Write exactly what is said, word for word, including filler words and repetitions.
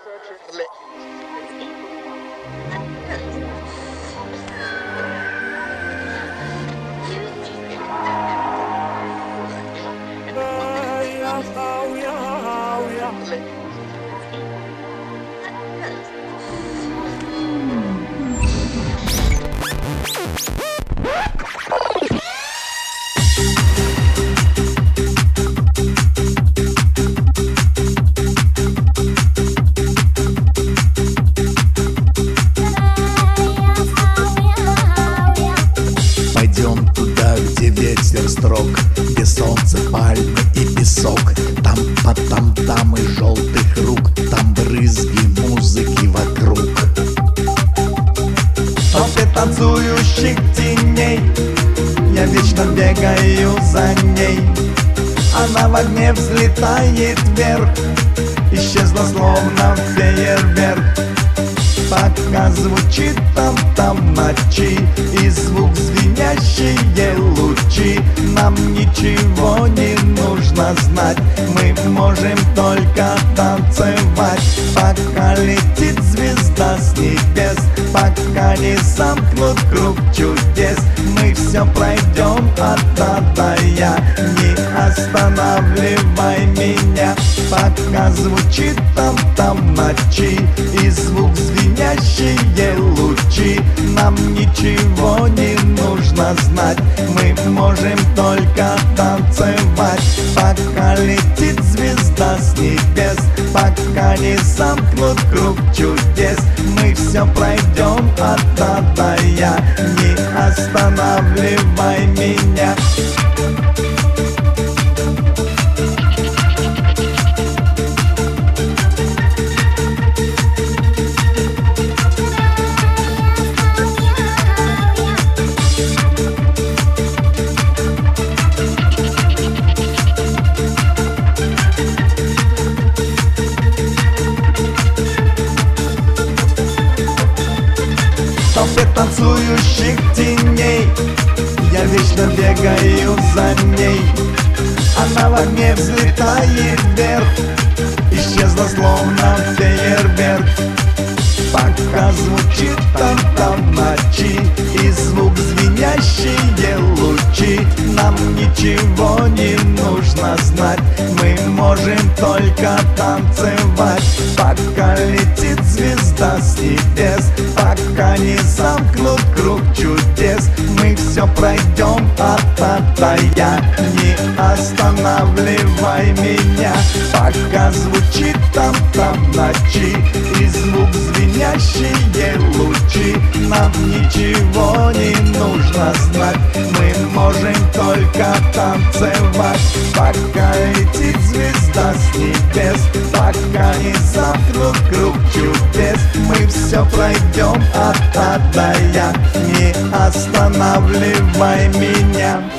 Пойдем туда, где ветер строг, где солнце, пальмы и песок. Там по там-там и желтых рук, там брызги музыки вокруг. В толпе танцующих теней я вечно бегаю за ней. Она в огне взлетает вверх, исчезла словно фейерверк. Пока звучит там-там ночи и звук звенящие лучи, нам ничего не нужно знать, мы можем только танцевать. Пока летит звезда с небес, пока не замкнут круг чудес, мы все пройдем от А до Я, не останавливай меня. Пока звучит там-там ночи и звук звенящие лучи, нам ничего не нужно знать, мы можем только танцевать. Пока летит звезда с небес, пока не замкнут круг чудес, мы все пройдем от А до Я, не останавливай меня. В толпе танцующих теней я вечно бегаю за ней. Она в огне взлетает вверх, исчезла словно фейерверк. Пока звучит там-там ночи и звук звенящие лучи, нам ничего не нужно знать, мы можем только танцевать. Пока летит звезда с небес, пока не замкнут круг чудес, мы все пройдем от А до Я, не останавливай меня. Пока звучит там-там ночи и звук звенящие лучи, нам ничего не нужно знать, мы можем только танцевать. Пока летит звезда с небес, пока не замкнут круг чудес, мы все пройдем от А до Я, не останавливай меня.